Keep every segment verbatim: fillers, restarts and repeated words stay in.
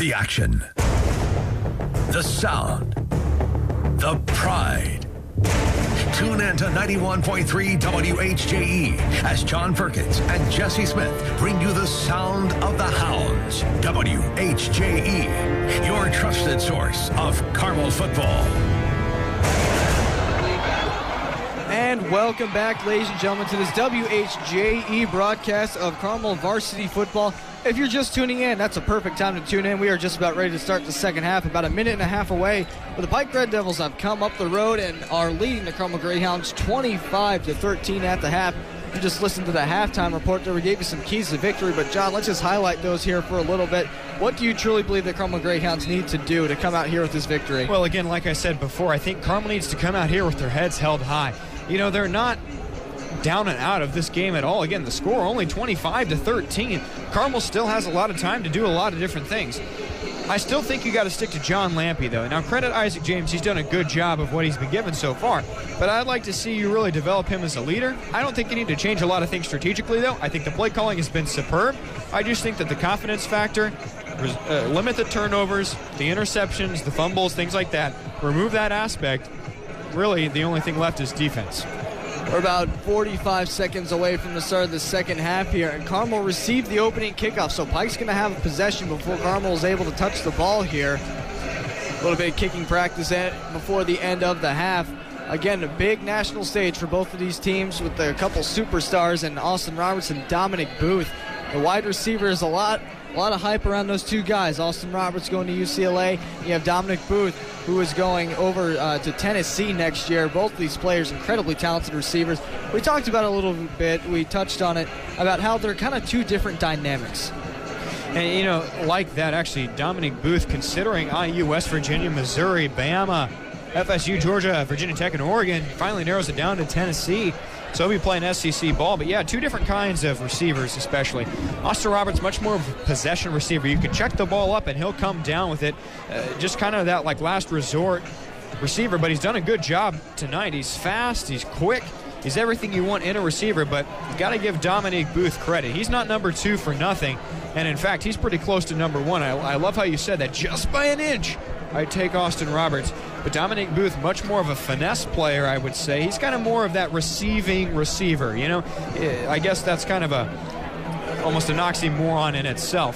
The action, the sound, the pride. Tune in to ninety-one point three W H J E as John Perkins and Jesse Smith bring you the sound of the Hounds. W H J E, your trusted source of Carmel football. And welcome back, ladies and gentlemen, to this W H J E broadcast of Carmel varsity football. If you're just tuning in, that's a perfect time to tune in. We are just about ready to start the second half, about a minute and a half away. But the Pike Red Devils have come up the road and are leading the Carmel Greyhounds twenty-five to thirteen at the half. You just listened to the halftime report there. We gave you some keys to victory. But, John, let's just highlight those here for a little bit. What do you truly believe the Carmel Greyhounds need to do to come out here with this victory? Well, again, like I said before, I think Carmel needs to come out here with their heads held high. You know, they're not down and out of this game at all. Again, the score only twenty-five to thirteen. Carmel still has a lot of time to do a lot of different things. I still think you got to stick to John Lampe, though. Now, credit Isaac James. He's done a good job of what he's been given so far. But I'd like to see you really develop him as a leader. I don't think you need to change a lot of things strategically, though. I think the play calling has been superb. I just think that the confidence factor, uh, limit the turnovers, the interceptions, the fumbles, things like that, remove that aspect. Really, the only thing left is defense. We're about forty-five seconds away from the start of the second half here, and Carmel received the opening kickoff, so Pike's going to have a possession before Carmel is able to touch the ball here. A little bit of kicking practice before the end of the half. Again, a big national stage for both of these teams with a couple superstars in Austin Roberts and Dominic Booth. The wide receiver is a lot, a lot of hype around those two guys. Austin Roberts going to U C L A. You have Dominic Booth, who is going over uh, to Tennessee next year. Both of these players, incredibly talented receivers. We talked about it a little bit. We touched on it about how they're kind of two different dynamics. And, you know, like that, actually, Dominic Booth, considering I U, West Virginia, Missouri, Bama, F S U, Georgia, Virginia Tech, and Oregon, finally narrows it down to Tennessee. So he'll be playing S E C ball. But, yeah, two different kinds of receivers especially. Austin Roberts, much more of a possession receiver. You can check the ball up, and he'll come down with it. Uh, just kind of that, like, last resort receiver. But he's done a good job tonight. He's fast. He's quick. He's everything you want in a receiver. But you got to give Dominic Booth credit. He's not number two for nothing. And, in fact, he's pretty close to number one. I, I love how you said that. Just by an inch, I'd take Austin Roberts. But Dominic Booth, much more of a finesse player, I would say. He's kind of more of that receiving receiver, you know. I guess that's kind of a almost an oxymoron in itself.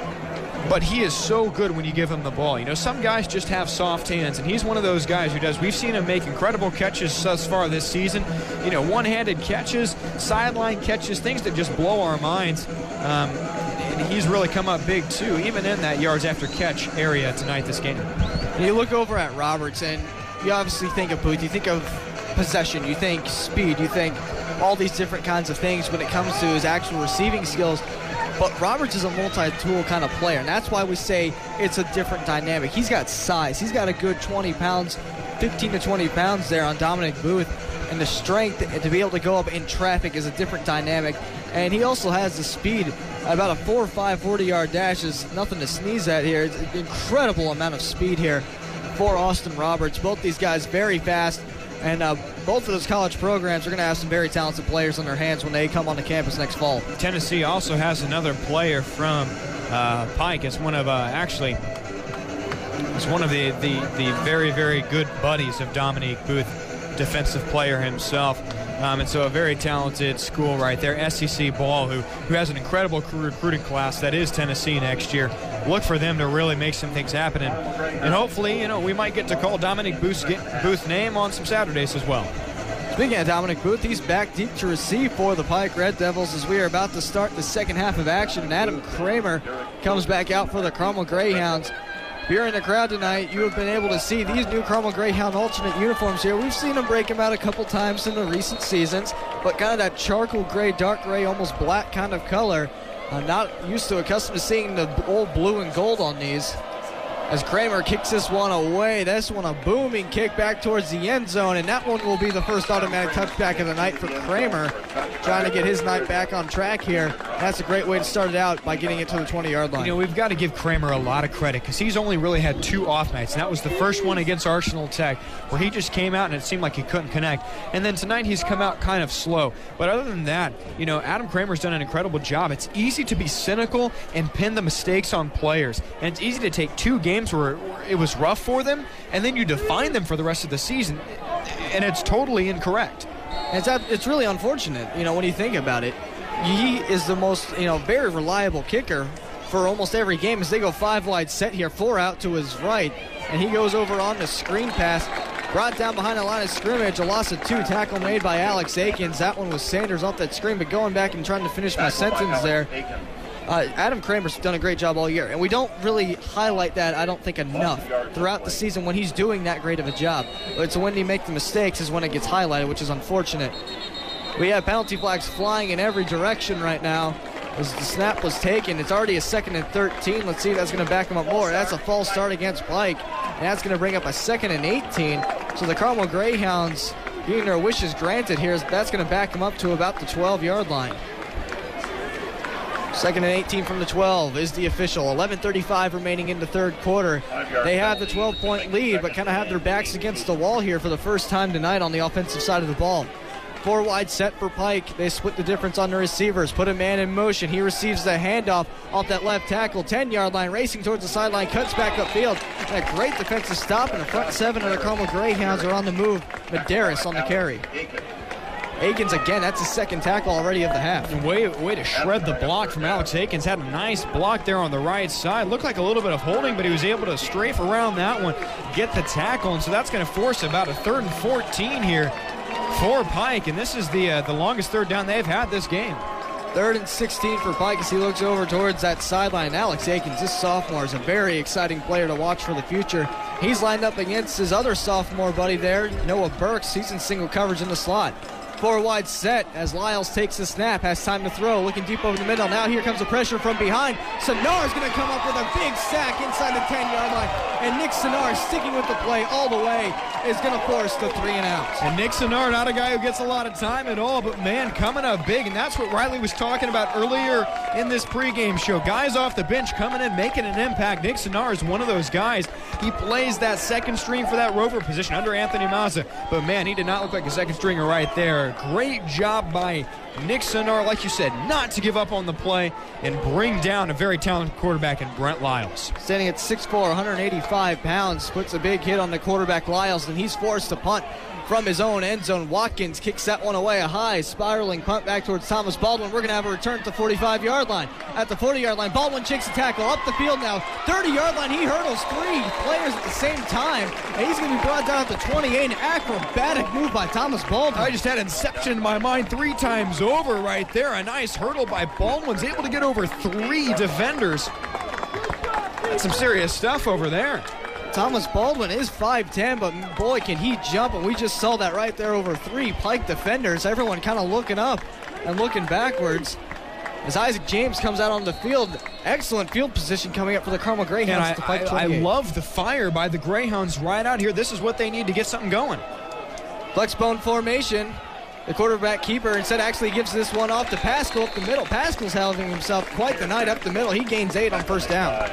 But he is so good when you give him the ball. You know, some guys just have soft hands, and he's one of those guys who does. We've seen him make incredible catches thus far this season. You know, one-handed catches, sideline catches, things that just blow our minds. Um, and he's really come up big, too, even in that yards after catch area tonight this game. You look over at Roberts, and you obviously think of Booth. You think of possession. You think speed. You think all these different kinds of things when it comes to his actual receiving skills. But Roberts is a multi-tool kind of player, and that's why we say it's a different dynamic. He's got size. He's got a good twenty pounds, fifteen to twenty pounds there on Dominic Booth, and the strength to be able to go up in traffic is a different dynamic. And he also has the speed. About a four or five forty-yard dash is nothing to sneeze at here. It's an incredible amount of speed here for Austin Roberts. Both these guys very fast, and uh, both of those college programs are going to have some very talented players on their hands when they come on the campus next fall. Tennessee also has another player from uh, Pike. It's one of uh, actually, it's one of the, the the very very good buddies of Dominic Booth, defensive player himself. Um, and so a very talented school right there, S E C ball, who, who has an incredible recruiting class that is Tennessee next year. Look for them to really make some things happen. And, and hopefully, you know, we might get to call Dominic Booth's, Booth's name on some Saturdays as well. Speaking of Dominic Booth, he's back deep to receive for the Pike Red Devils as we are about to start the second half of action. And Adam Kramer comes back out for the Carmel Greyhounds. Here in the crowd tonight, you have been able to see these new Carmel Greyhound alternate uniforms here. We've seen them break them out a couple times in the recent seasons, but kind of that charcoal gray, dark gray, almost black kind of color. I'm not used to, accustomed to seeing the old blue and gold on these. as Kramer kicks this one away. This one a booming kick back towards the end zone, and that one will be the first automatic touchback of the night for Kramer, trying to get his night back on track here. That's a great way to start it out by getting it to the twenty-yard line. You know, we've got to give Kramer a lot of credit because he's only really had two off nights, and that was the first one against Arsenal Tech where he just came out and it seemed like he couldn't connect. And then tonight he's come out kind of slow. But other than that, you know, Adam Kramer's done an incredible job. It's easy to be cynical and pin the mistakes on players, and it's easy to take two games where it was rough for them and then you define them for the rest of the season, and it's totally incorrect. It's, it's really unfortunate, you know, when you think about it. He is the most, you know, very reliable kicker for almost every game as they go five wide set here, four out to his right, and he goes over on the screen pass, brought down behind the line of scrimmage, a loss of two, tackle made by Alex Akins. That one was Sanders off that screen, but going back and trying to finish my sentence there, uh, Adam Kramer's done a great job all year, and we don't really highlight that, I don't think, enough throughout the season when he's doing that great of a job. But it's when he makes the mistakes is when it gets highlighted, which is unfortunate. We have penalty flags flying in every direction right now as the snap was taken. It's already a second and thirteen. Let's see if that's going to back him up more. That's a false start against Pike, and that's going to bring up a second and eighteen. So the Carmel Greyhounds getting their wishes granted here. That's going to back them up to about the twelve-yard line. Second and eighteen from the twelve is the official. eleven thirty-five remaining in the third quarter. They have the twelve-point lead, but kind of have their backs against the wall here for the first time tonight on the offensive side of the ball. Four wide set for Pike. They split the difference on the receivers. Put a man in motion. He receives the handoff off that left tackle. ten-yard line, racing towards the sideline, cuts back upfield. And a great defensive stop, and the front seven of the Carmel Greyhounds are on the move. Medeiros on the carry. Akins again, that's his second tackle already of the half. Way, way to shred the block from Alex Akins. Had a nice block there on the right side. Looked like a little bit of holding, but he was able to strafe around that one, get the tackle, and so that's going to force about a third and fourteen here for Pike, and this is the uh, the longest third down they've had this game. Third and sixteen for Pike as he looks over towards that sideline. Alex Akins, this sophomore, is a very exciting player to watch for the future. He's lined up against his other sophomore buddy there, Noah Burks. He's in single coverage in the slot. Four wide set as Lyles takes the snap, has time to throw, looking deep over the middle. Now here comes the pressure from behind. Sinar's going to come up with a big sack inside the ten-yard line, and Nick Sinar, sticking with the play all the way, is going to force the three and out. And Nick Sinar, not a guy who gets a lot of time at all, but man, coming up big, and that's what Riley was talking about earlier in this pregame show. Guys off the bench coming in, making an impact. Nick Sinar is one of those guys. He plays that second string for that rover position under Anthony Mazza, but man, he did not look like a second stringer right there. Great job by Nick Sinar, like you said, not to give up on the play and bring down a very talented quarterback in Brent Lyles. Standing at six foot four, one hundred eighty-five pounds, puts a big hit on the quarterback Lyles, and he's forced to punt from his own end zone. Watkins kicks that one away, a high spiraling punt back towards Thomas Baldwin. We're going to have a return at the forty-five-yard line. At the forty-yard line, Baldwin shakes the tackle up the field now. thirty-yard line, he hurdles three players at the same time, and he's going to be brought down at the twenty-eight. An acrobatic move by Thomas Baldwin. I just had Inception in my mind three times over right there. A nice hurdle by Baldwin's able to get over three defenders. That's some serious stuff over there. Thomas Baldwin is five ten, but boy, can he jump, and we just saw that right there over three Pike defenders. Everyone kind of looking up and looking backwards as Isaac James comes out on the field. Excellent field position coming up for the Carmel Greyhounds. And I, I, I love the fire by the Greyhounds right out here. This is what they need to get something going. Flexbone formation. The quarterback keeper instead actually gives this one off to Pascal up the middle. Pascal's having himself quite the night up the middle. He gains eight on first down.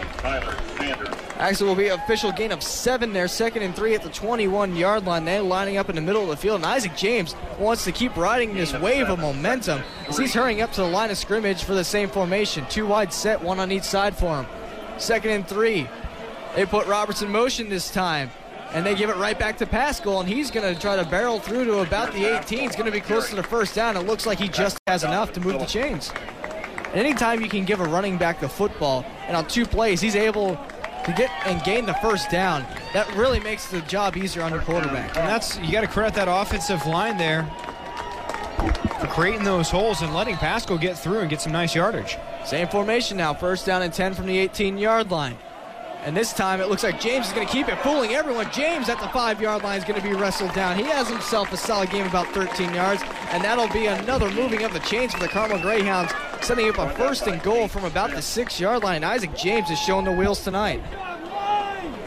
Actually will be an official gain of seven there. Second and three at the twenty-one-yard line. They're lining up in the middle of the field. And Isaac James wants to keep riding this wave of momentum as he's hurrying up to the line of scrimmage for the same formation. Two wide set, one on each side for him. Second and three. They put Roberts in motion this time, and they give it right back to Pascal, and he's going to try to barrel through to about the eighteen. He's going to be close to the first down. It looks like he just has enough to move the chains. And anytime you can give a running back the football, and on two plays he's able to get and gain the first down, that really makes the job easier on your quarterback. And that's, you got to credit that offensive line there for creating those holes and letting Pascal get through and get some nice yardage. Same formation now, first down and ten from the eighteen-yard line. And this time it looks like James is going to keep it, fooling everyone. James at the five-yard line is going to be wrestled down. He has himself a solid game, about thirteen yards, and that'll be another moving of the chains for the Carmel Greyhounds, setting up a first and goal from about the six-yard line. Isaac James is showing the wheels tonight.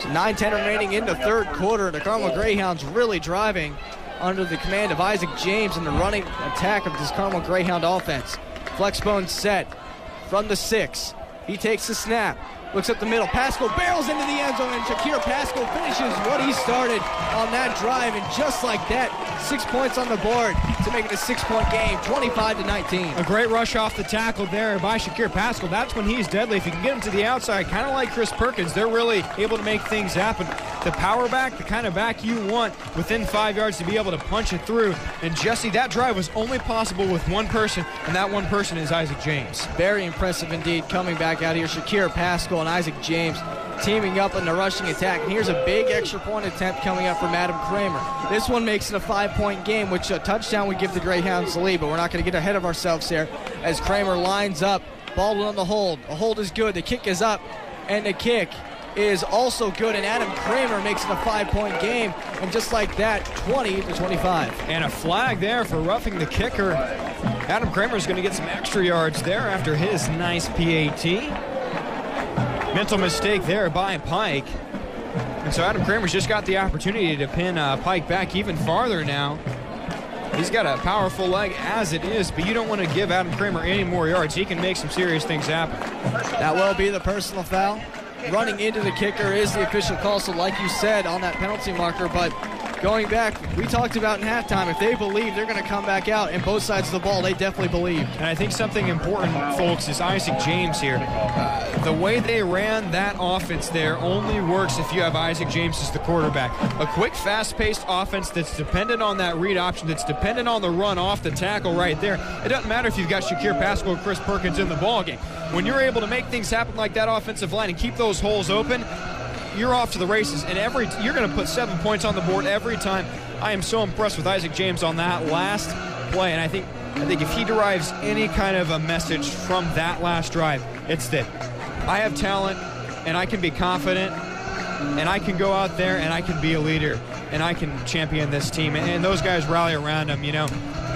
So nine ten remaining in the third quarter. The Carmel Greyhounds really driving under the command of Isaac James in the running attack of this Carmel Greyhound offense. Flexbone set from the six. He takes the snap. Looks up the middle. Pascal barrels into the end zone, and Shakir Pascal finishes what he started on that drive. And just like that, six points on the board to make it a six-point game, twenty-five to nineteen. A great rush off the tackle there by Shakir Pascal. That's when he's deadly. If you can get him to the outside, kind of like Chris Perkins, they're really able to make things happen. The power back, the kind of back you want within five yards to be able to punch it through. And Jesse, that drive was only possible with one person, and that one person is Isaac James. Very impressive indeed coming back out here. Shakir Pascal and Isaac James teaming up in the rushing attack. And here's a big extra point attempt coming up from Adam Kramer. This one makes it a five-point game, which a touchdown would give the Greyhounds the lead, but we're not going to get ahead of ourselves here as Kramer lines up. Baldwin on the hold. The hold is good. The kick is up, and the kick is also good, and Adam Kramer makes it a five-point game, and just like that, twenty to twenty-five. And a flag there for roughing the kicker. Adam Kramer is going to get some extra yards there after his nice P A T. Mental mistake there by Pike. And so Adam Kramer's just got the opportunity to pin uh, Pike back even farther now. He's got a powerful leg as it is, but you don't want to give Adam Kramer any more yards. He can make some serious things happen. That will be the personal foul. Running into the kicker is the official call, so like you said on that penalty marker, but going back, we talked about in halftime, if they believe they're going to come back out and both sides of the ball, they definitely believe. And I think something important, folks, is Isaac James here. Uh, the way they ran that offense there only works if you have Isaac James as the quarterback. A quick, fast-paced offense that's dependent on that read option, that's dependent on the run off the tackle right there. It doesn't matter if you've got Shakir Pascal or Chris Perkins in the ballgame. When you're able to make things happen like that offensive line and keep those holes open, you're off to the races, and every you're going to put seven points on the board every time. I am so impressed with Isaac James on that last play, and I think I think if he derives any kind of a message from that last drive, it's that I have talent, and I can be confident, and I can go out there, and I can be a leader, and I can champion this team, and those guys rally around him. You know,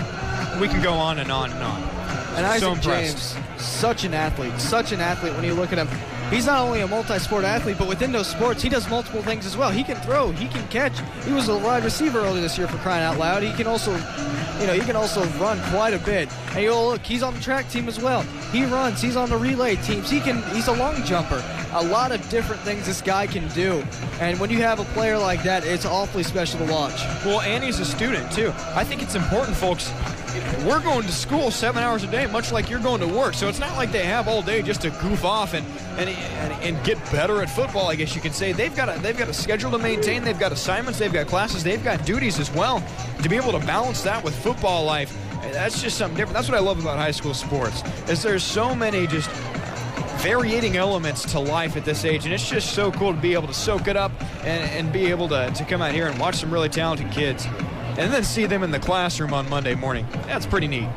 we can go on and on and on. And Isaac so impressed. James, such an athlete, such an athlete when you look at him. He's not only a multi-sport athlete, but within those sports, he does multiple things as well. He can throw, he can catch. He was a wide receiver earlier this year for crying out loud. He can also, you know, he can also run quite a bit. And you look, he's on the track team as well. He runs, he's on the relay teams. He can, he's a long jumper. A lot of different things this guy can do. And when you have a player like that, it's awfully special to watch. Well, and he's a student too. I think it's important, folks. We're going to school seven hours a day, much like you're going to work. So it's not like they have all day just to goof off and and, and, and get better at football, I guess you could say. They've got a, they've got a schedule to maintain. They've got assignments. They've got classes. They've got duties as well. To be able to balance that with football life, that's just something different. That's what I love about high school sports, is there's so many just varying elements to life at this age, and it's just so cool to be able to soak it up and, and be able to, to come out here and watch some really talented kids and then see them in the classroom on Monday morning. That's pretty neat.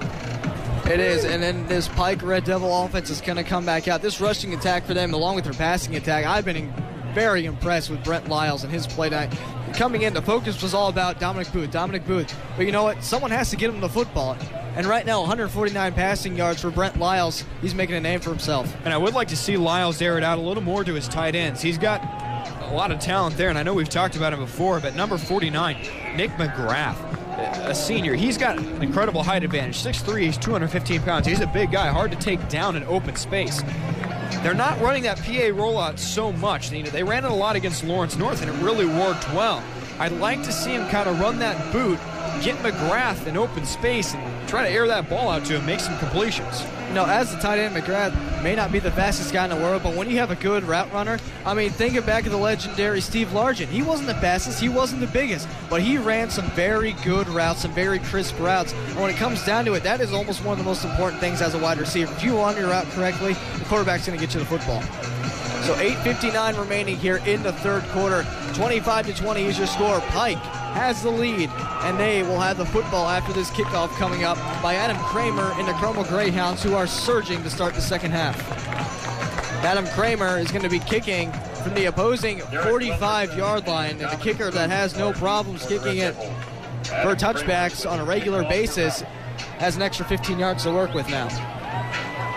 It is, and then this Pike Red Devil offense is going to come back out. This rushing attack for them, along with their passing attack, I've been very impressed with Brent Lyles and his play tonight. Coming in, the focus was all about Dominic Booth, Dominic Booth. But you know what? Someone has to get him the football. And right now, one hundred forty-nine passing yards for Brent Lyles. He's making a name for himself. And I would like to see Lyles air it out a little more to his tight ends. He's got a lot of talent there, and I know we've talked about him before, but number forty-nine, Nick McGrath, a senior, he's got an incredible height advantage. six three, he's two hundred fifteen pounds. He's a big guy, hard to take down in open space. They're not running that P A rollout so much. You know, they ran it a lot against Lawrence North, and it really worked well. I'd like to see him kind of run that boot, get McGrath in open space, and try to air that ball out to him, make some completions. You know, as the tight end, McGrath may not be the fastest guy in the world, but when you have a good route runner, I mean, think back of the legendary Steve Largent. He wasn't the fastest, he wasn't the biggest, but he ran some very good routes, some very crisp routes. And when it comes down to it, that is almost one of the most important things as a wide receiver. If you run your route correctly, the quarterback's going to get you the football. So eight fifty-nine remaining here in the third quarter. twenty-five to twenty is your score. Pike has the lead, and they will have the football after this kickoff coming up by Adam Kramer and the Carmel Greyhounds, who are surging to start the second half. Adam Kramer is going to be kicking from the opposing forty-five-yard line, and the kicker that has no problems kicking it for touchbacks on a regular basis has an extra fifteen yards to work with now.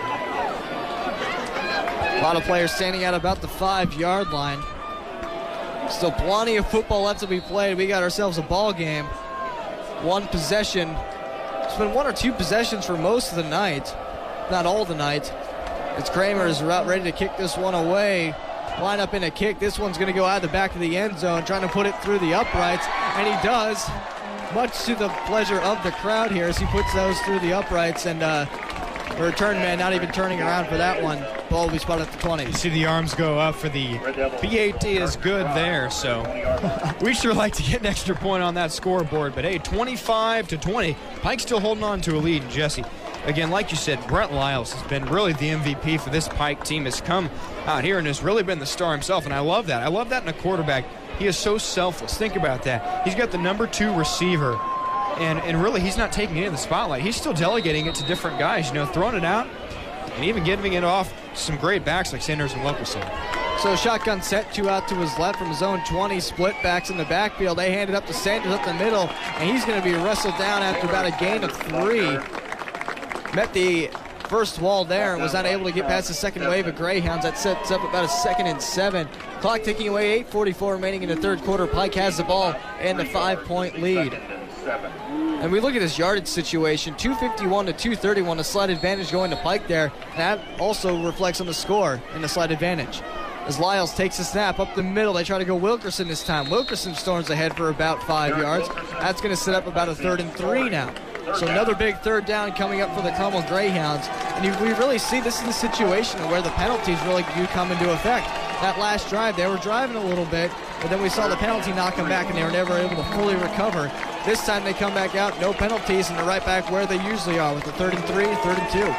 A lot of players standing at about the five-yard line. Still plenty of football left to be played. We got ourselves a ball game. One possession. It's been one or two possessions for most of the night, not all the night. As Kramer is about ready to kick this one away. Line up in a kick. This one's going to go out the back of the end zone, trying to put it through the uprights, and he does, much to the pleasure of the crowd here as he puts those through the uprights, and uh, the return man not even turning around for that one. Ball will be spotted at the twenty. You see the arms go up for the B A T is good there, so we sure like to get an extra point on that scoreboard. But hey, twenty-five to twenty, Pike still holding on to a lead. And Jesse, again, like you said, Brett Lyles has been really the M V P for this Pike team. Has come out here and has really been the star himself, and I love that. I love that in a quarterback. He is so selfless. Think about that. He's got the number two receiver, and, and really he's not taking it in the spotlight. He's still delegating it to different guys, you know, throwing it out and even giving it off to some great backs like Sanders and Wilkerson. So shotgun set, two out to his left from his own twenty, split backs in the backfield. They hand it up to Sanders up the middle, and he's going to be wrestled down after about a gain of three. Met the first wall there and was not able to get past the second wave of Greyhounds. That sets up about a second and seven. Clock ticking away, eight forty-four remaining in the third quarter. Pike has the ball and the five-point lead. And we look at this yardage situation, two fifty-one to two thirty-one, a slight advantage going to Pike there. That also reflects on the score and the slight advantage. As Lyles takes a snap up the middle, they try to go Wilkerson this time. Wilkerson storms ahead for about five yards. That's going to set up about a third and three now. So another big third down coming up for the Carmel Greyhounds. And you, we really see this is the situation where the penalties really do come into effect. That last drive, they were driving a little bit, but then we saw the penalty knock them back, and they were never able to fully recover. This time they come back out, no penalties, and they're right back where they usually are with the third and three, third and two.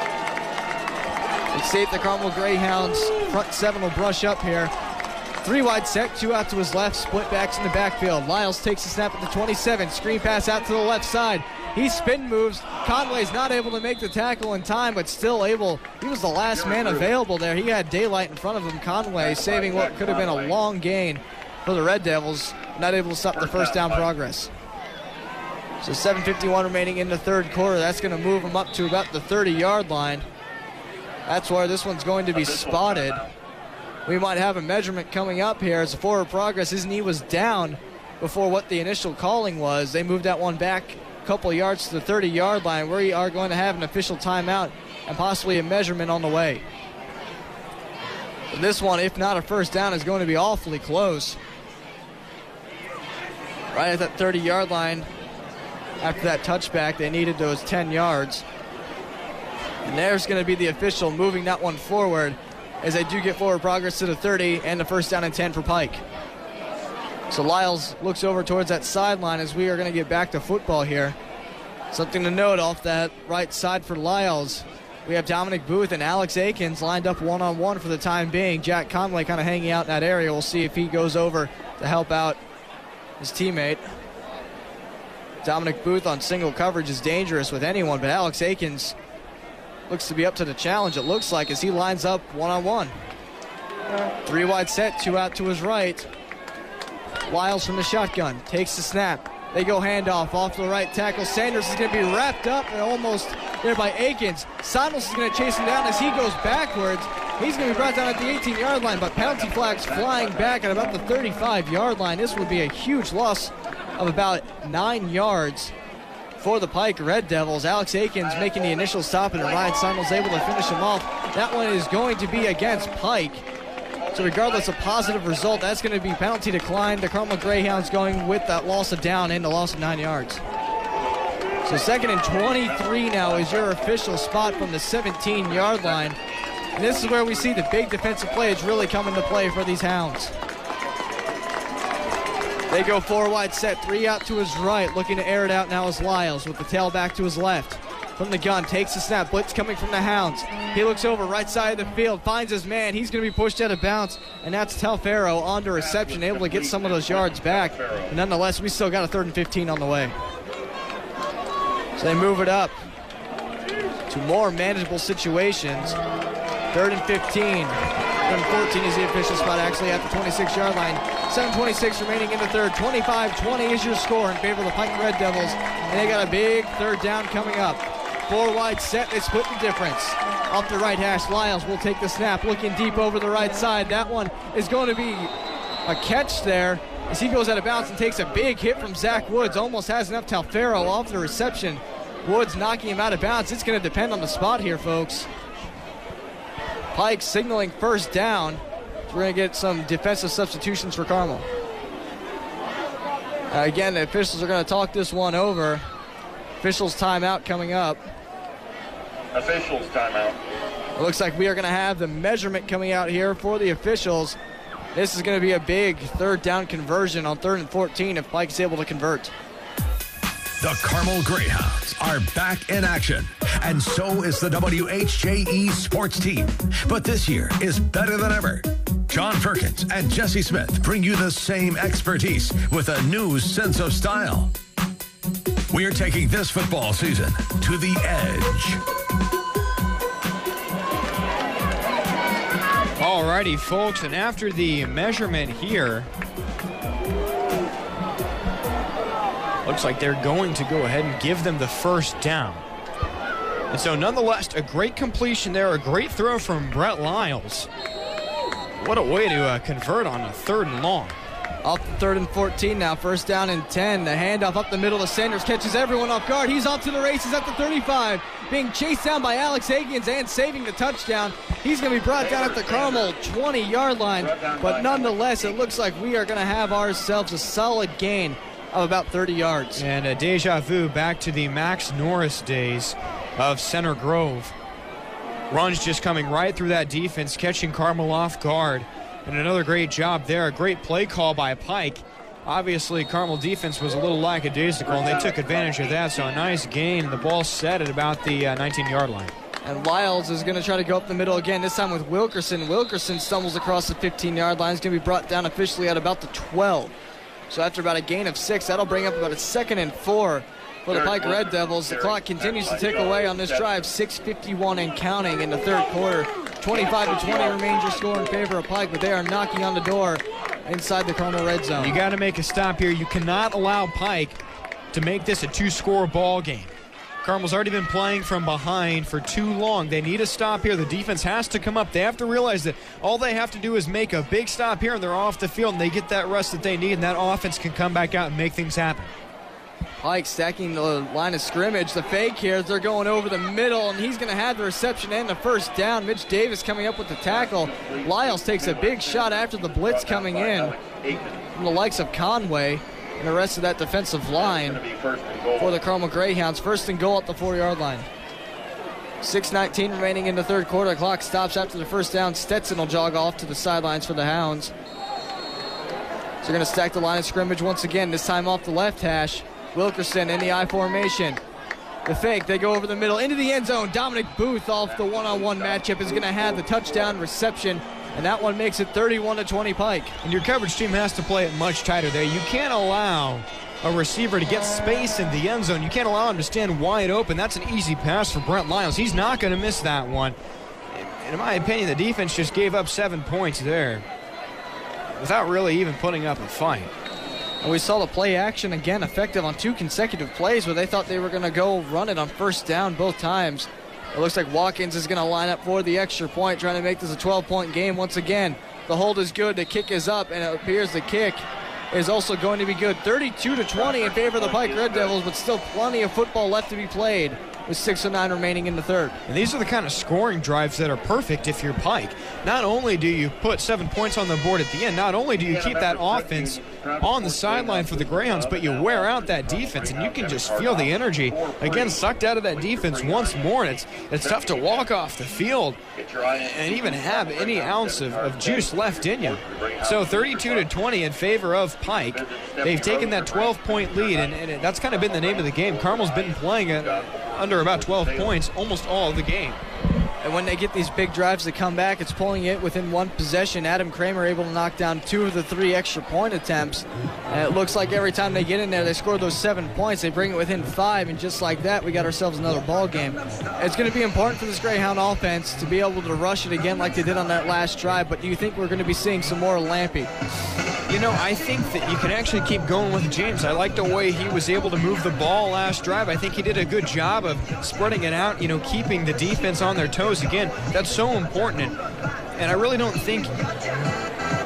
Let's see if the Carmel Greyhounds front seven will brush up here. Three wide set, two out to his left, split backs in the backfield. Lyles takes a snap at the twenty-seven, screen pass out to the left side. He spin moves. Conway's not able to make the tackle in time, but still able. He was the last man available there. He had daylight in front of him. Conway saving what could have been a long gain for the Red Devils. Not able to stop the first down progress. So seven fifty-one remaining in the third quarter. That's going to move him up to about the thirty-yard line. That's where this one's going to be spotted. We might have a measurement coming up here as a forward progress. His knee was down before what the initial calling was. They moved that one back a couple yards to the thirty-yard line. We are going to have an official timeout and possibly a measurement on the way. This one, if not a first down, is going to be awfully close. Right at that thirty-yard line. After that touchback, they needed those ten yards. And there's going to be the official moving that one forward as they do get forward progress to the thirty and the first down and ten for Pike. So Lyles looks over towards that sideline as we are going to get back to football here. Something to note off that right side for Lyles. We have Dominic Booth and Alex Akins lined up one-on-one for the time being. Jack Conway kind of hanging out in that area. We'll see if he goes over to help out his teammate. Dominic Booth on single coverage is dangerous with anyone, but Alex Akins looks to be up to the challenge, it looks like, as he lines up one-on-one. Three wide set, two out to his right. Lyles from the shotgun, takes the snap. They go handoff off the right tackle. Sanders is going to be wrapped up and almost there by Akins. Samuels is going to chase him down as he goes backwards. He's going to be brought down at the eighteen-yard line, but penalty flags flying back at about the thirty-five-yard line. This would be a huge loss of about nine yards for the Pike Red Devils. Alex Akins making the initial stop, and Ryan Samuels able to finish him off. That one is going to be against Pike. So regardless of positive result, that's going to be penalty decline. The Carmel Greyhounds going with that loss of down and the loss of nine yards. So second and twenty-three now is your official spot from the seventeen-yard line. And this is where we see the big defensive plays really come into play for these Hounds. They go four wide set, three out to his right. Looking to air it out now is Lyles with the tail back to his left. From the gun, takes the snap, blitz coming from the Hounds. He looks over, right side of the field, finds his man. He's going to be pushed out of bounds, and that's Telfaro on to reception, able to get some of those yards back. But nonetheless, we still got a third and fifteen on the way. So they move it up to more manageable situations. Third and fifteen. Third and fourteen is the official spot, actually at the twenty-six-yard line. seven twenty-six remaining in the third. twenty-five twenty is your score in favor of the Pike Red Devils, and they got a big third down coming up. Four wide set, they split the difference. Off the right hash, Lyles will take the snap, looking deep over the right side. That one is going to be a catch there as he goes out of bounds and takes a big hit from Zach Woods. Almost has enough Talfero off the reception. Woods knocking him out of bounds. It's going to depend on the spot here, folks. Pike signaling first down. We're going to get some defensive substitutions for Carmel. Uh, again, the officials are going to talk this one over. Officials timeout coming up. Officials timeout. It looks like we are going to have the measurement coming out here for the officials. This is going to be a big third down conversion on third and fourteen if Pike is able to convert. The Carmel Greyhounds are back in action, and so is the W H J E sports team. But this year is better than ever. John Perkins and Jesse Smith bring you the same expertise with a new sense of style. We're taking this football season to the edge. Alrighty, folks, and after the measurement here, looks like they're going to go ahead and give them the first down. And so nonetheless, a great completion there, a great throw from Brett Lyles. What a way to uh, convert on a third and long. Off the third and fourteen now, first down and ten. The handoff up the middle to Sanders, catches everyone off guard. He's off to the races at the thirty-five, being chased down by Alex Higgins and saving the touchdown. He's going to be brought down at the Carmel twenty-yard line, but nonetheless, it looks like we are going to have ourselves a solid gain of about thirty yards. And a deja vu back to the Max Norris days of Center Grove. Runs just coming right through that defense, catching Carmel off guard. And another great job there, a great play call by Pike. Obviously, Carmel defense was a little lackadaisical, and they took advantage of that, so a nice gain. The ball set at about the uh, nineteen-yard line. And Lyles is going to try to go up the middle again, this time with Wilkerson. Wilkerson stumbles across the fifteen-yard line. He's going to be brought down officially at about the twelve. So after about a gain of six, that'll bring up about a second and four for the Pike Red Devils. The clock continues to tick away on this drive, six fifty-one and counting in the third quarter. twenty-five to twenty remains your score in favor of Pike, but they are knocking on the door inside the Carmel red zone. You got to make a stop here. You cannot allow Pike to make this a two-score ball game. Carmel's already been playing from behind for too long. They need a stop here. The defense has to come up. They have to realize that all they have to do is make a big stop here, and they're off the field, and they get that rest that they need, and that offense can come back out and make things happen. Pike stacking the line of scrimmage. The fake here, they're going over the middle, and he's going to have the reception and the first down. Mitch Davis coming up with the tackle. Lyles takes a big shot after the blitz coming in from the likes of Conway and the rest of that defensive line for the Carmel Greyhounds. First and goal at the four-yard line. six nineteen remaining in the third quarter. The clock stops after the first down. Stetson will jog off to the sidelines for the Hounds. So they're going to stack the line of scrimmage once again, this time off the left hash. Wilkerson in the I formation. The fake, they go over the middle into the end zone. Dominic Booth off the one-on-one matchup is going to have the touchdown reception, and that one makes it thirty-one to twenty Pike. And your coverage team has to play it much tighter there. You can't allow a receiver to get space in the end zone. You can't allow him to stand wide open. That's an easy pass for Brent Lyles. He's not going to miss that one. In my opinion, the defense just gave up seven points there without really even putting up a fight. And we saw the play action again effective on two consecutive plays where they thought they were going to go run it on first down both times. It looks like Watkins is going to line up for the extra point, trying to make this a twelve-point game once again. The hold is good, the kick is up, and it appears the kick is also going to be good. thirty-two to twenty in favor of the Pike Red Devils, but still plenty of football left to be played with six oh nine remaining in the third. And these are the kind of scoring drives that are perfect if you're Pike. Not only do you put seven points on the board at the end, not only do you keep that offense on the sideline for the Greyhounds, but you wear out that defense, and you can just feel the energy, again, sucked out of that defense once more. And it's, it's tough to walk off the field and even have any ounce of, of juice left in you. So thirty-two to twenty in favor of Pike. They've taken that twelve-point lead, and, and it, that's kind of been the name of the game. Carmel's been playing it under about twelve points almost all of the game. And when they get these big drives to come back, it's pulling it within one possession. Adam Kramer able to knock down two of the three extra point attempts. And it looks like every time they get in there, they score those seven points. They bring it within five, and just like that, we got ourselves another ball game. It's going to be important for this Greyhound offense to be able to rush it again like they did on that last drive. But do you think we're going to be seeing some more Lampy? You know, I think that you can actually keep going with James. I like the way he was able to move the ball last drive. I think he did a good job of spreading it out, you know, keeping the defense on their toes. Again, that's so important. And, and I really don't think... I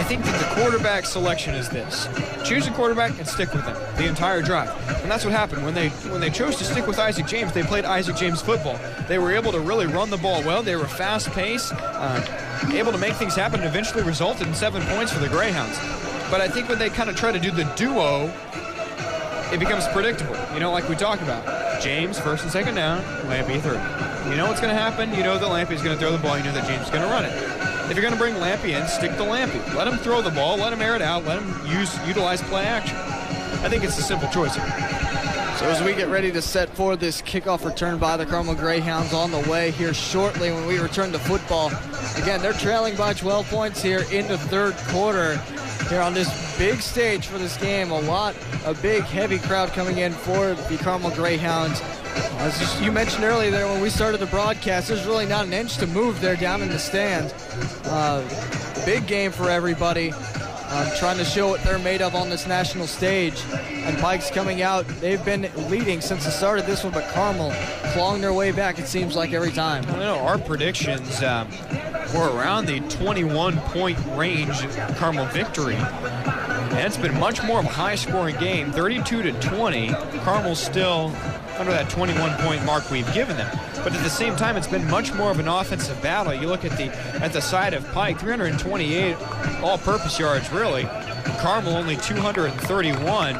think that the quarterback selection is this. Choose a quarterback and stick with him the entire drive. And that's what happened. When they when they chose to stick with Isaac James, they played Isaac James football. They were able to really run the ball well. They were fast-paced, uh, able to make things happen, and eventually resulted in seven points for the Greyhounds. But I think when they kind of try to do the duo, it becomes predictable. You know, like we talked about. James, first and second down, Lampy third. You know what's going to happen. You know that Lampy's going to throw the ball. You know that James is going to run it. If you're going to bring Lampy in, stick to Lampy. Let him throw the ball. Let him air it out. Let him use utilize play action. I think it's a simple choice here. So as we get ready to set for this kickoff return by the Carmel Greyhounds on the way here shortly when we return to football. Again, they're trailing by twelve points here in the third quarter here on this big stage for this game. A lot, a big, heavy crowd coming in for the Carmel Greyhounds. As you mentioned earlier there when we started the broadcast, there's really not an inch to move there down in the stands. Uh, big game for everybody. Um, trying to show what they're made of on this national stage. And Pike's coming out. They've been leading since the start of this one, but Carmel clawing their way back, it seems like, every time. I know our predictions um, were around the twenty-one point range Carmel victory. And it's been much more of a high-scoring game, thirty-two to twenty. Carmel's still under that twenty-one point mark we've given them. But at the same time, it's been much more of an offensive battle. You look at the at the side of Pike, three hundred twenty-eight all-purpose yards, really. Carmel only two hundred thirty-one.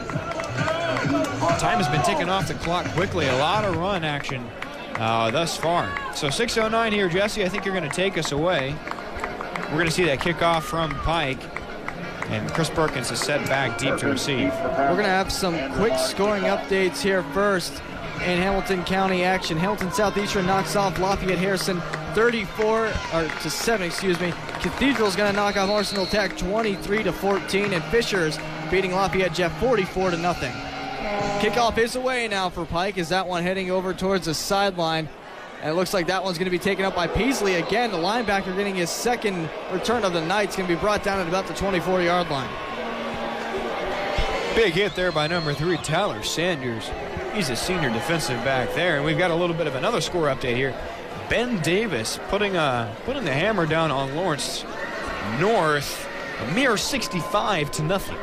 Time has been ticking off the clock quickly. A lot of run action uh, thus far. So six oh nine here, Jesse. I think you're going to take us away. We're going to see that kickoff from Pike. And Chris Perkins is set back deep to receive. We're going to have some quick scoring updates here first in Hamilton County action. Hamilton Southeastern knocks off Lafayette Harrison thirty-four or to seven, excuse me. Cathedral's going to knock off Arsenal Tech twenty-three to fourteen, and Fisher's beating Lafayette Jeff forty-four to nothing. Kickoff is away now for Pike as that one heading over towards the sideline. And it looks like that one's going to be taken up by Peasley again. The linebacker getting his second return of the night. It's going to be brought down at about the twenty-four yard line. Big hit there by number three, Tyler Sanders. He's a senior defensive back there. And we've got a little bit of another score update here. Ben Davis putting, uh, putting the hammer down on Lawrence North. A mere sixty-five to nothing.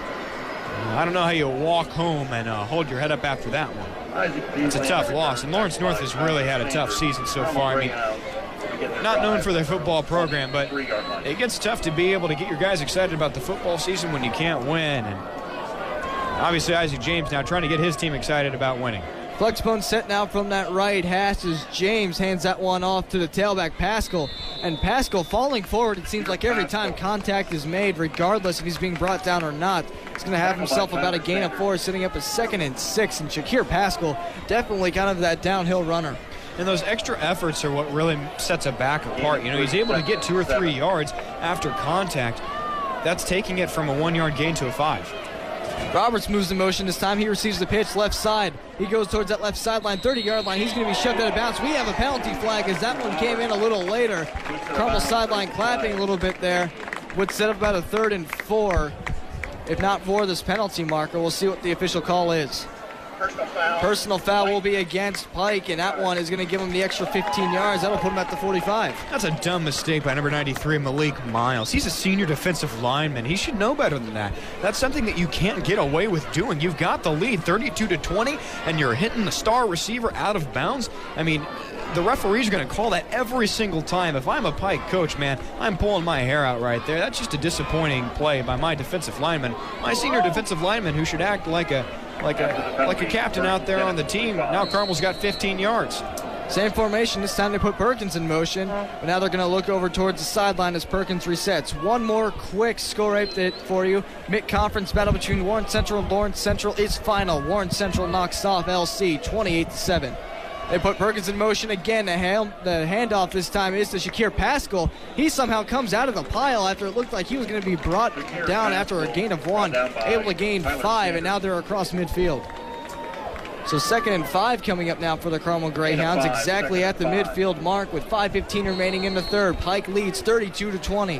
Uh, I don't know how you walk home and uh, hold your head up after that one. It's a tough loss, and Lawrence North has really had a tough season so far. I mean, not known for their football program, but it gets tough to be able to get your guys excited about the football season when you can't win. And obviously, Isaac James now trying to get his team excited about winning. Flexbone set now from that right hash as James hands that one off to the tailback, Pascal. And Pascal falling forward, it seems like every time contact is made, regardless if he's being brought down or not. He's going to have himself about a gain of four, sitting up a second and six. And Shakir Pascal, definitely kind of that downhill runner. And those extra efforts are what really sets a back apart. You know, he's able to get two or three yards after contact. That's taking it from a one-yard gain to a five. Roberts moves in motion this time. He receives the pitch left side. He goes towards that left sideline, thirty yard line. He's going to be shoved out of bounds. We have a penalty flag as that one came in a little later. Carmel sideline clapping a little bit there. Would set up about a third and four, if not for this penalty marker. We'll see what the official call is. Personal foul. Personal foul will be against Pike, and that one is going to give him the extra fifteen yards. That'll put him at the forty-five. That's a dumb mistake by number ninety-three, Malik Miles. He's a senior defensive lineman. He should know better than that. That's something that you can't get away with doing. You've got the lead, thirty-two to twenty, and you're hitting the star receiver out of bounds. I mean, the referees are going to call that every single time. If I'm a Pike coach, man, I'm pulling my hair out right there. That's just a disappointing play by my defensive lineman. My senior defensive lineman who should act like a like a like a captain out there on the team. Now Carmel's got fifteen yards. Same formation. This time they put Perkins in motion, but now they're going to look over towards the sideline as Perkins resets. One more quick score update for you. Mid-conference battle between Warren Central and Lawrence Central is final. Warren Central knocks off L C twenty-eight to seven. They put Perkins in motion again. The, hand, the handoff this time is to Shakir Pascal. He somehow comes out of the pile after it looked like he was going to be brought down after a gain of one, able to gain five, and now they're across midfield. So second and five coming up now for the Carmel Greyhounds, exactly at the midfield mark with five fifteen remaining in the third. Pike leads thirty-two to twenty.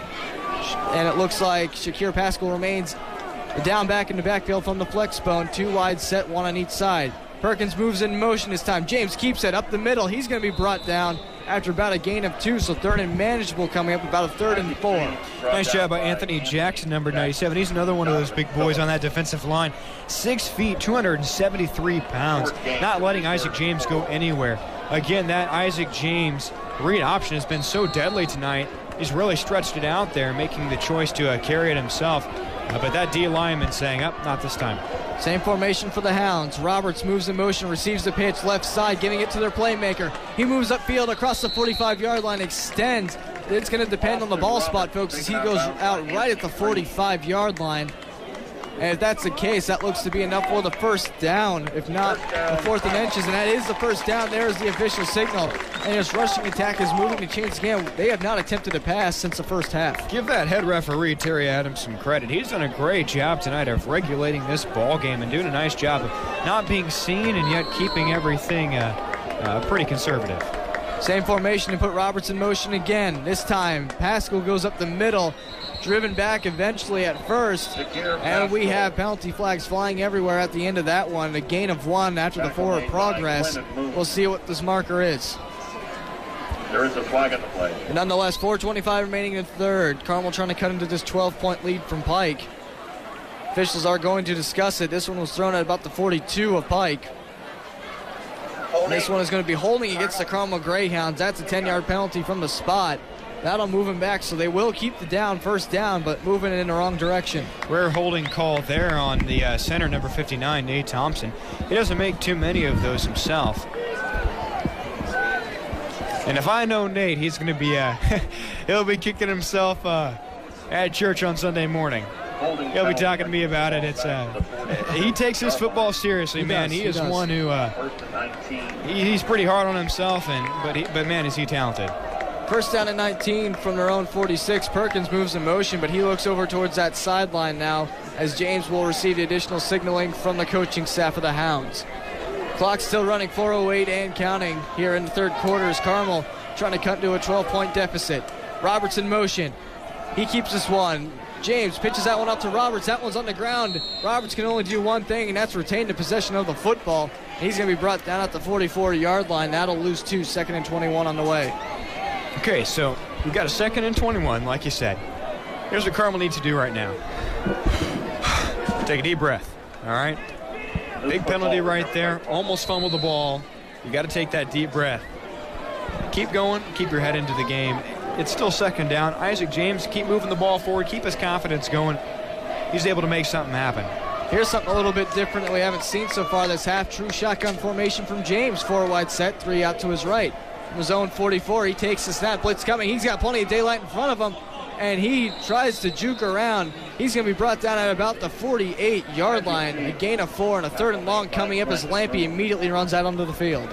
And it looks like Shakir Pascal remains down back in the backfield from the flex bone. Two wide set, one on each side. Perkins moves in motion this time. James keeps it up the middle. He's going to be brought down after about a gain of two, so third and manageable coming up, about a third and four. Nice job by Anthony Jackson, number ninety-seven. He's another one of those big boys on that defensive line. Six feet, two hundred seventy-three pounds, not letting Isaac James go anywhere. Again, that Isaac James read option has been so deadly tonight. He's really stretched it out there, making the choice to uh, carry it himself. Uh, but that D lineman saying, up, oh, not this time. Same formation for the Hounds. Roberts moves in motion, receives the pitch, left side, giving it to their playmaker. He moves upfield across the forty-five-yard line, extends. It's going to depend on the ball spot, folks, as he goes out right at the forty-five-yard line. And if that's the case, that looks to be enough for the first down, if not the fourth and inches. And that is the first down. There is the official signal. And his rushing attack is moving to chains again. They have not attempted a pass since the first half. Give that head referee, Terry Adams, some credit. He's done a great job tonight of regulating this ball game and doing a nice job of not being seen and yet keeping everything uh, uh, pretty conservative. Same formation to put Roberts in motion again. This time, Pascal goes up the middle. Driven back eventually at first, and we have penalty flags flying everywhere at the end of that one. A gain of one after the forward progress. We'll see what this marker is. There is a flag at the play. Nonetheless, four twenty-five remaining in the third. Carmel trying to cut into this twelve-point lead from Pike. Officials are going to discuss it. This one was thrown at about the forty-two of Pike. And this one is going to be holding against the Carmel Greyhounds. That's a ten-yard penalty from the spot. That'll move him back, so they will keep the down, first down, but moving in the wrong direction. Rare holding call there on the uh, center, number fifty-nine, Nate Thompson. He doesn't make too many of those himself. And if I know Nate, he's going to be, uh, he'll be kicking himself uh, at church on Sunday morning. He'll be talking to me about it. It's uh, he takes his football seriously, he man. Does, he, he is does. one who uh, he, he's pretty hard on himself, and but he, but man, is he talented. First down at nineteen from their own forty-six. Perkins moves in motion, but he looks over towards that sideline now as James will receive the additional signaling from the coaching staff of the Hounds. Clock still running, four oh eight and counting here in the third quarter as Carmel trying to cut to a twelve-point deficit. Roberts in motion. He keeps this one. James pitches that one up to Roberts. That one's on the ground. Roberts can only do one thing, and that's retain the possession of the football. He's going to be brought down at the forty-four-yard line. That'll lose two, second and twenty-one on the way. Okay, so we've got a second and twenty-one, like you said. Here's what Carmel needs to do right now. Take a deep breath, all right? Big penalty right there. Almost fumbled the ball. You got to take that deep breath. Keep going. Keep your head into the game. It's still second down. Isaac James, keep moving the ball forward. Keep his confidence going. He's able to make something happen. Here's something a little bit different that we haven't seen so far. This half-true shotgun formation from James. Four wide set, three out to his right. From his own forty-four, he takes the snap. Blitz coming. He's got plenty of daylight in front of him, and he tries to juke around. He's going to be brought down at about the forty-eight-yard line. A gain of four and a third and long coming up as Lampy immediately runs out onto the field.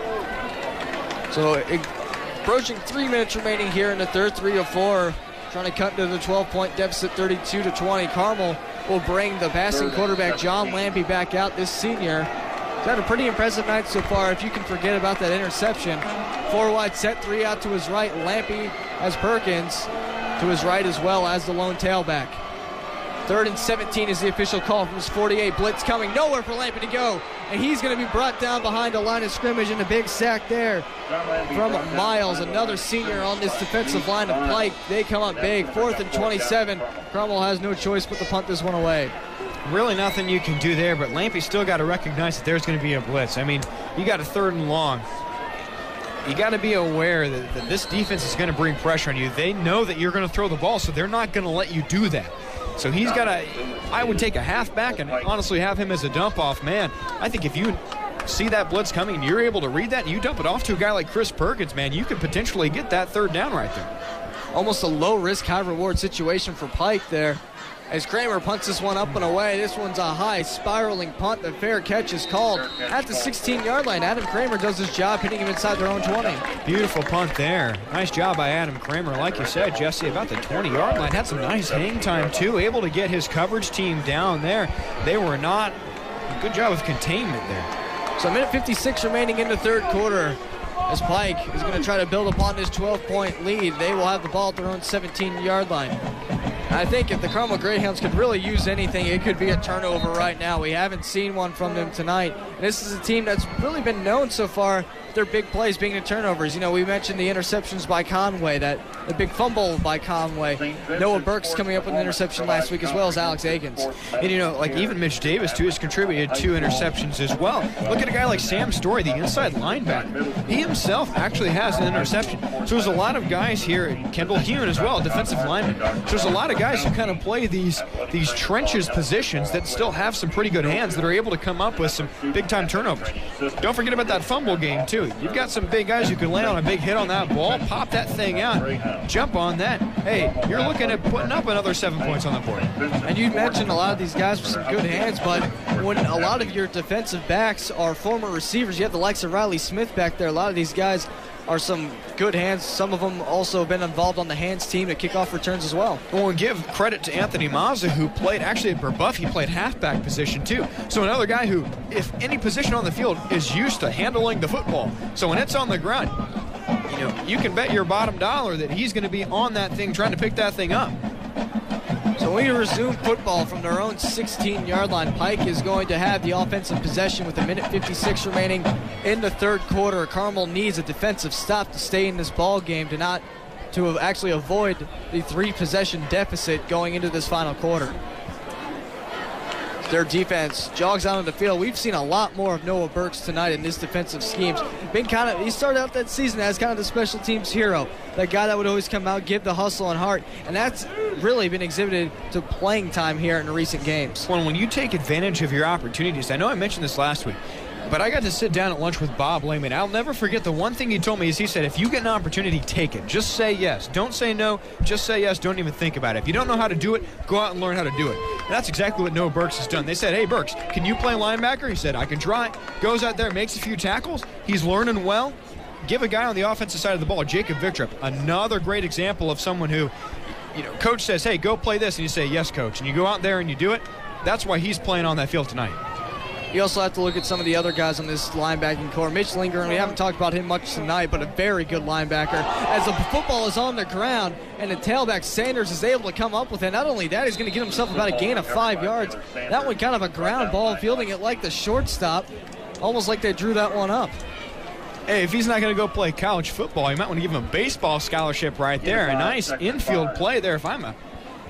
So it, approaching three minutes remaining here in the third, three of four. Trying to cut to the twelve-point deficit, thirty-two to twenty. Carmel will bring the passing quarterback John Lampy back out, this senior. He's had a pretty impressive night so far if you can forget about that interception. Four wide set, three out to his right. Lampy has Perkins to his right as well as the lone tailback. Third and seventeen is the official call from his forty-eight. Blitz coming, nowhere for Lampy to go. And he's going to be brought down behind the line of scrimmage, and a big sack there from Miles, another senior on this defensive line of Pike. They come up big, fourth and twenty-seven. Carmel has no choice but to punt this one away. Really nothing you can do there, but Lampy still got to recognize that there's going to be a blitz. I mean, you got a third and long. You got to be aware that, that this defense is going to bring pressure on you. They know that you're going to throw the ball, so they're not going to let you do that. So he's got to, I would take a halfback and honestly have him as a dump-off man. I think if you see that blitz coming and you're able to read that and you dump it off to a guy like Chris Perkins, man, you could potentially get that third down right there. Almost a low-risk, high-reward situation for Pike there. As Kramer punts this one up and away. This one's a high spiraling punt. The fair catch is called at the sixteen-yard line. Adam Kramer does his job, hitting him inside their own twenty. Beautiful punt there. Nice job by Adam Kramer. Like you said, Jesse, about the twenty-yard line. Had some nice hang time, too. Able to get his coverage team down there. They were not. Good job with containment there. So a minute fifty-six remaining in the third quarter. As Pike is going to try to build upon this twelve-point lead. They will have the ball at their own seventeen-yard line. I think if the Carmel Greyhounds could really use anything, it could be a turnover right now. We haven't seen one from them tonight. And this is a team that's really been known so far for their big plays being the turnovers. You know, we mentioned the interceptions by Conway, that the big fumble by Conway. Noah Burks coming up with an interception last week, as well as Alex Agins. And, you know, like even Mitch Davis, too, has contributed two interceptions as well. Look at a guy like Sam Story, the inside linebacker. He himself actually has an interception. So there's a lot of guys here, Kendall Hewen as well, defensive lineman. So there's a lot of guys who kind of play these these trenches positions that still have some pretty good hands that are able to come up with some big-time turnovers. Don't forget about that fumble game, too. You've got some big guys who can land on a big hit on that ball, pop that thing out, jump on that. Hey, you're looking at putting up another seven points on the board. And you mentioned a lot of these guys with some good hands, but when a lot of your defensive backs are former receivers, you have the likes of Riley Smith back there. A lot of these guys are some good hands. Some of them also have been involved on the hands team to kick off returns as well. Well, and give credit to Anthony Mazza, who played, actually at Brebeuf, he played halfback position too. So another guy who, if any position on the field, is used to handling the football. So when it's on the ground, you know, you can bet your bottom dollar that he's going to be on that thing trying to pick that thing up. So we resume football from their own sixteen-yard line. Pike is going to have the offensive possession with a minute fifty-six remaining in the third quarter. Carmel needs a defensive stop to stay in this ball game, to not to actually avoid the three-possession deficit going into this final quarter. Their defense jogs out on the field. We've seen a lot more of Noah Burks tonight in this defensive schemes. Been kind of, he started out that season as kind of the special teams hero, that guy that would always come out, give the hustle and heart, and that's really been exhibited to playing time here in recent games. Well, when you take advantage of your opportunities, I know I mentioned this last week, but I got to sit down at lunch with Bob Lehman. I'll never forget the one thing he told me is he said, if you get an opportunity, take it. Just say yes. Don't say no. Just say yes. Don't even think about it. If you don't know how to do it, go out and learn how to do it. And that's exactly what Noah Burks has done. They said, hey, Burks, can you play linebacker? He said, I can try. Goes out there, makes a few tackles. He's learning well. Give a guy on the offensive side of the ball, Jacob Victrop, another great example of someone who, you know, coach says, hey, go play this. And you say, yes, coach. And you go out there and you do it. That's why he's playing on that field tonight. You also have to look at some of the other guys on this linebacking core. Mitch Lindgren, we haven't talked about him much tonight, but a very good linebacker. As the football is on the ground and the tailback Sanders is able to come up with it, not only that, he's going to get himself about a gain of five yards. That one kind of a ground ball, fielding it like the shortstop, almost like they drew that one up. Hey, if he's not going to go play college football, you might want to give him a baseball scholarship right there. A nice infield play there. If I'm a,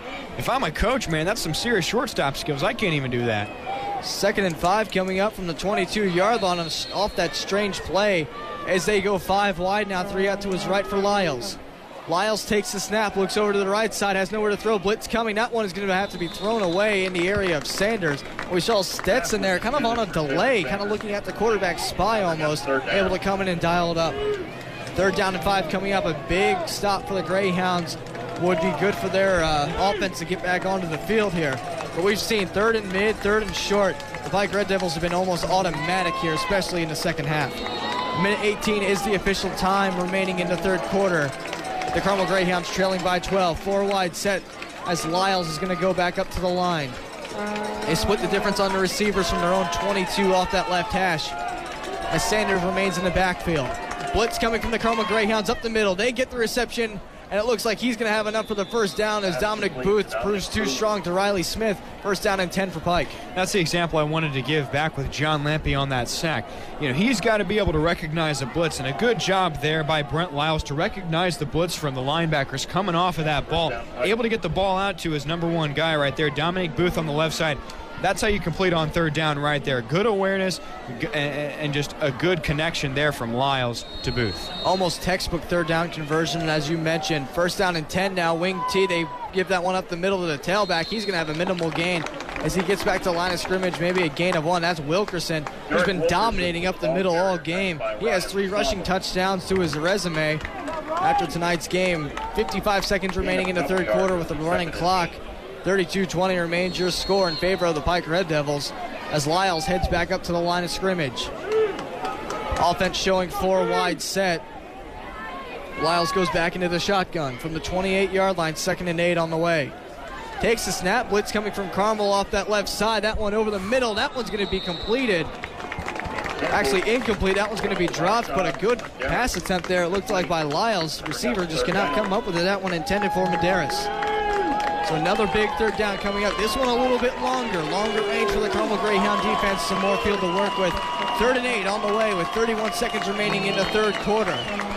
if I'm a coach, man, that's some serious shortstop skills. I can't even do that. Second and five coming up from the twenty-two-yard line off that strange play as they go five wide now, three out to his right for Lyles. Lyles takes the snap, looks over to the right side, has nowhere to throw. Blitz coming. That one is going to have to be thrown away in the area of Sanders. We saw Stetson there kind of on a delay, kind of looking at the quarterback spy almost, able to come in and dial it up. Third down and five coming up. A big stop for the Greyhounds would be good for their uh, offense to get back onto the field here. But we've seen third and mid, third and short. The Pike Red Devils have been almost automatic here, especially in the second half. Minute eighteen is the official time remaining in the third quarter. The Carmel Greyhounds trailing by twelve. Four wide set as Lyles is going to go back up to the line. They split the difference on the receivers from their own twenty-two off that left hash as Sanders remains in the backfield. Blitz coming from the Carmel Greyhounds up the middle. They get the reception, and it looks like he's going to have enough for the first down as Dominic Booth proves too strong to Riley Smith. First down and ten for Pike. That's the example I wanted to give back with John Lampe on that sack. You know, he's got to be able to recognize a blitz, and a good job there by Brent Lyles to recognize the blitz from the linebackers coming off of that ball. Able to get the ball out to his number one guy right there, Dominic Booth on the left side. That's how you complete on third down right there. Good awareness and just a good connection there from Lyles to Booth. Almost textbook third down conversion, as you mentioned. First down and ten now. Wing T, they give that one up the middle to the tailback. He's going to have a minimal gain as he gets back to the line of scrimmage, maybe a gain of one. That's Wilkerson, who's been dominating up the middle all game. He has three rushing touchdowns to his resume after tonight's game. fifty-five seconds remaining in the third quarter with a running clock. thirty-two twenty remains your score in favor of the Pike Red Devils as Lyles heads back up to the line of scrimmage. Offense showing four wide set. Lyles goes back into the shotgun from the twenty-eight-yard line, second and eight on the way. Takes the snap, blitz coming from Carmel off that left side. That one over the middle, that one's going to be completed. Actually incomplete, that one's going to be dropped, but a good pass attempt there, it looked like, by Lyles. Receiver just cannot come up with it. That one intended for Medeiros. So another big third down coming up. This one a little bit longer. Longer range for the Carmel Greyhound defense. Some more field to work with. Third and eight on the way with thirty-one seconds remaining in the third quarter.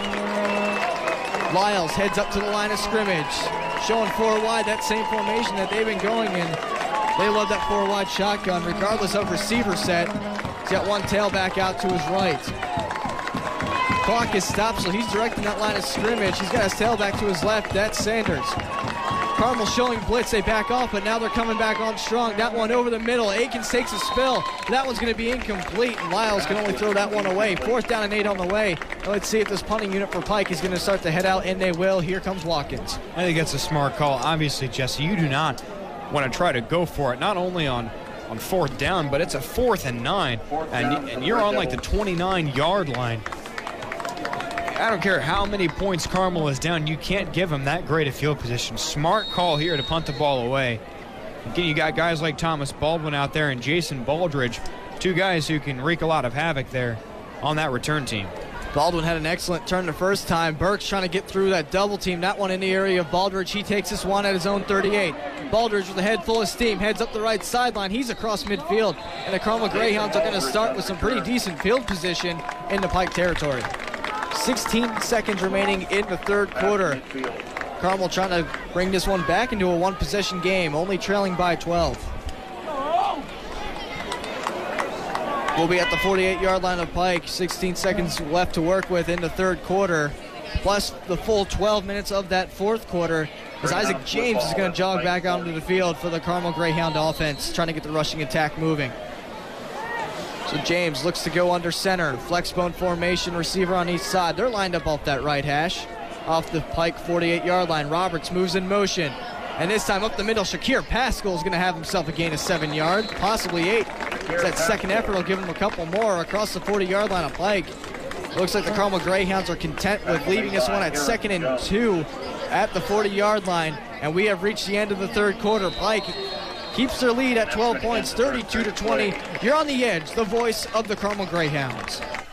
Lyles heads up to the line of scrimmage. Showing four wide, that same formation that they've been going in. They love that four wide shotgun regardless of receiver set. He's got one tailback out to his right. Clock is stopped, so he's directing that line of scrimmage. He's got his tailback to his left. That's Sanders. Carmel showing blitz. They back off, but now they're coming back on strong. That one over the middle. Akins takes a spill. That one's going to be incomplete, and Lyles can only throw that one away. Fourth down and eight on the way. Now let's see if this punting unit for Pike is going to start to head out, and they will. Here comes Watkins. I think that's a smart call. Obviously, Jesse, you do not want to try to go for it, not only on, on fourth down, but it's a fourth and nine, and, and you're on like the twenty-nine yard line. I don't care how many points Carmel is down, you can't give them that great a field position. Smart call here to punt the ball away. Again, you got guys like Thomas Baldwin out there and Jason Baldridge, two guys who can wreak a lot of havoc there on that return team. Baldwin had an excellent turn the first time. Burks trying to get through that double team. That one in the area of Baldridge. He takes this one at his own thirty-eight. Baldridge with a head full of steam heads up the right sideline. He's across midfield. And the Carmel Greyhounds are going to start with some pretty decent field position in the Pike territory. sixteen seconds remaining in the third quarter. Carmel trying to bring this one back into a one-possession game, only trailing by twelve. We'll be at the forty-eight yard line of Pike. sixteen seconds left to work with in the third quarter, plus the full twelve minutes of that fourth quarter, as Isaac James is going to jog back out onto the field for the Carmel Greyhound offense, trying to get the rushing attack moving. So James looks to go under center. Flexbone formation, receiver on each side. They're lined up off that right hash, off the Pike forty-eight yard line. Roberts moves in motion. And this time up the middle, Shakir Pascal is going to have himself a gain of seven yards, possibly eight. That second effort will give him a couple more across the forty yard line of Pike. Looks like the Carmel Greyhounds are content with leaving this one at second and two at the forty yard line. And we have reached the end of the third quarter. Pike keeps their lead at twelve points, thirty-two to twenty. You're on the edge, the voice of the Carmel Greyhounds.